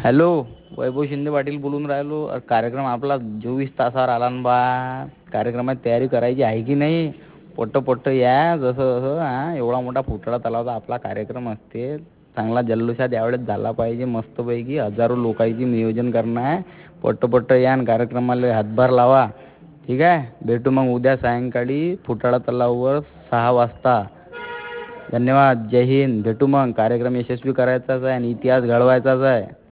Hello. वैभव शिंदे पाटील बोलून राहिलो. कार्यक्रम आपला 24 तासावर आला ना बा. कार्यक्रमाची तयारी करायची आहे की नाही. पट्ट या जसं जसं एवढा मोठा फुटळा तलावचा आपला कार्यक्रम असते. चांगला जल्लोषात यावेळेस झाला पाहिजे. मस्तपैकी हजारो लोकांची नियोजन करणं आहे. पट्ट या आणि कार्यक्रमाला हातभार लावा. ठीक आहे. भेटू मग उद्या सायंकाळी फुटाळा तलाववर 6 वाजता. धन्यवाद. जय हिंद. भेटू मग. कार्यक्रम यशस्वी करायचाच आहे आणि इतिहास घडवायचाच आहे.